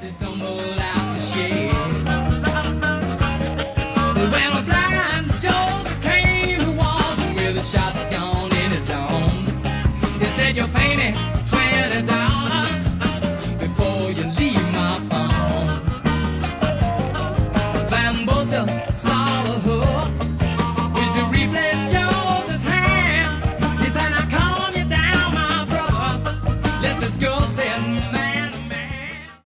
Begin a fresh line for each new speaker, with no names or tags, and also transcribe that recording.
they stumbled out the shed. When a blind Joker came to walk with a shotgun.